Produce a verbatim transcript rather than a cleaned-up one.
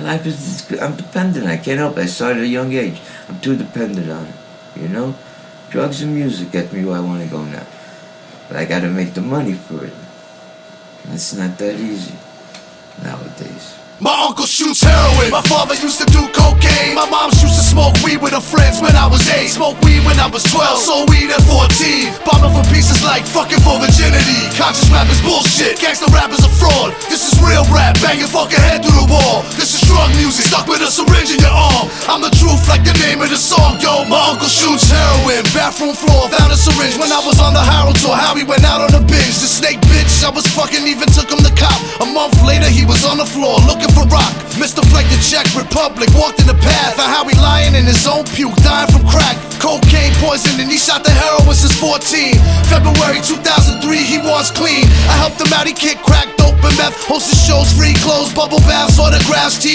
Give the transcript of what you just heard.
life is, I'm dependent. I can't help it. I started at a young age. I'm too dependent on it, you know? Drugs and music get me where I want to go now. But I gotta make the money for it. And it's not that easy nowadays. My uncle shoots heroin, my father used to do cocaine. My mom used to smoke weed with her friends when I was eight. Smoked weed when I was twelve, sold weed at fourteen. Bombing for pieces like fucking for virginity. Conscious rap is bullshit, gangsta rap is a fraud. This is real rap, bang your fucking head through the wall. This is drug music, stuck with a syringe in your arm. I'm the truth like the name of the song, yo. My uncle shoots heroin, bathroom floor, found a syringe. When I was on the Harold tour, how he went out on a binge. The snake bitch I was fucking even took him to cop. A month later he was on the floor, looking for rock. Mister Fleck the Czech Republic walked in the path. Found how he lying in his own puke, dying from crack. Cocaine poison and he shot the heroin since fourteen. February two thousand three, he wants clean. I helped him out, he kicked crack, dope and meth. Hosted shows, free clothes, bubble baths, autographs, T